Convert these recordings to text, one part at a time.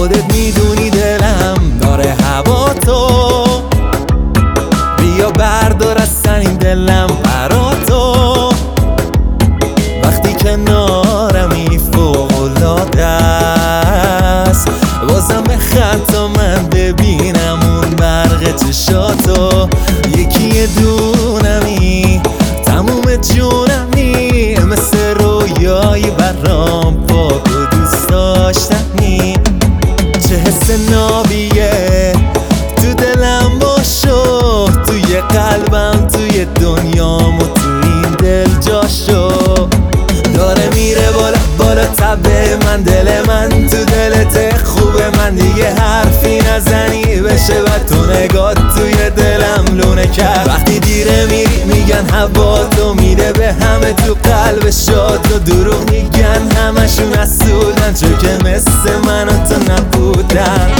خودت میدونی دلم داره هوا تو، بیا بردار از این دلم برا تو. وقتی کنارمی فوق‌العاده است، بازم به خطا من ببینم اون برق چشاتو. یکی دونمی تموم جونمی، مثل رویایی برام پاک و دوست داشتنی. چه حس نابیه تو دلم باشو، توی قلبم، توی دنیام و تو این دل جاشو. داره میره بالا بالا تبه من، دل من تو دلت خوبه. من دیگه حرفی نزنی بشه و تو نگاه توی دلم لونه کرد. وقتی دیره میری میگن هوا تو میره به همه تو قلب شاد، و دروغ میگن همشون حسودن، چون که مثل من و تو نبودن.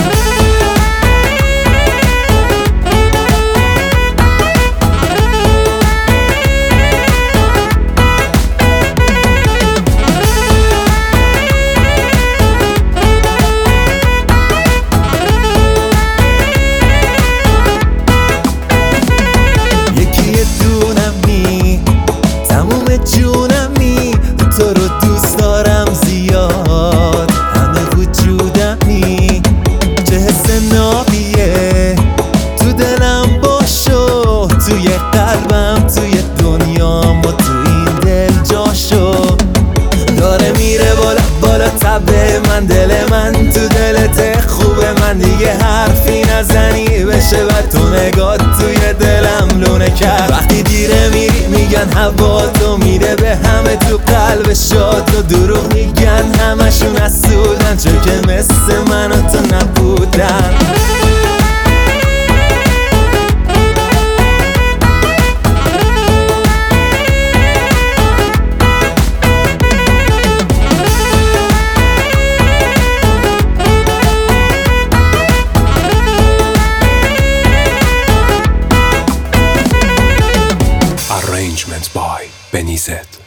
جونمی تو رو دوست دارم زیاد، همه وجودمی. چه حس نابیه تو دلم باشو، توی قلبم، توی دنیام و تو این دل جاشو. داره میره بالا بالا تبه من، دل من تو دلت خوبه. من دیگه حرفی نزنی بشه و تو نگاه توی دلم لونه کرد. وقتی دیره میری میگن هوا تو میره به همه تو قلب شاد، و دروغ میگن همشون حسودن، چون که مثل من و تو نبودن. Arrangements by Benny Z.